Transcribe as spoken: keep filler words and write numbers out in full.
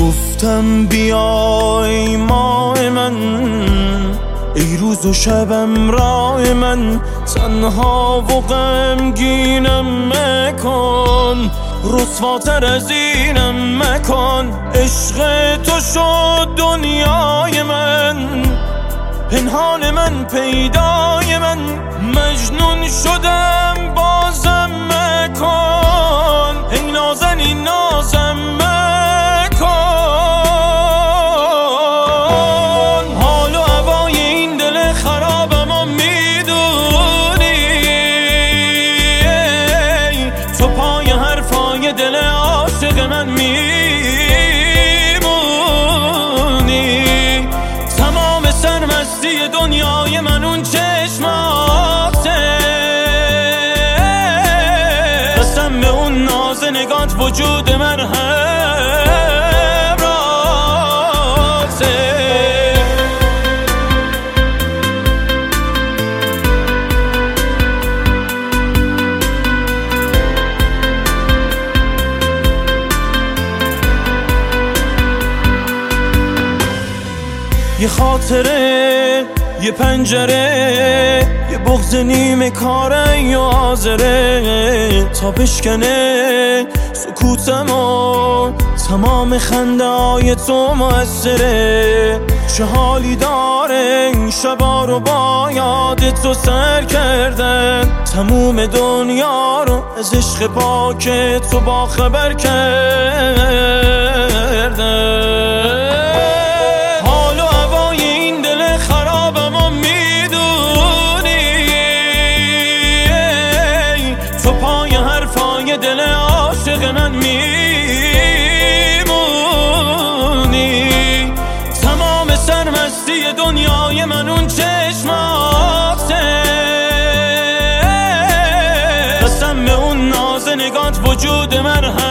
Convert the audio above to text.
گفتم بیای ماه من، ای روز و شبم راه من، تنها و غمگینم مکن، رسواتر از اینم مکن. عشق تو شد دنیای من، پنهان من پیدای من، مجنون شدم بازم مکن، ای نازنین نازم مکن. حال و هوای این دل خرابم و میدونی، تو پای حرفای دل عاشق من میمونی. تمام سرمستی دنیای من اون چشماته، قسم به اون ناز نگات وجود من همراته. یه خاطره، یه پنجره، یه بغض نیمه کاره یا حاضره تا بشکنه سکوتم و تمام خنده های تو موثره. چه حالی داره این شبا رو با یاد تو سر کردن، تموم دنیا رو از عشق پاک تو با خبر کردن. تو پای حرفای دل عاشق من میمونی. تمام سرمستی دنیای من اون چشماته، قسم به اون ناز نگات وجود من هم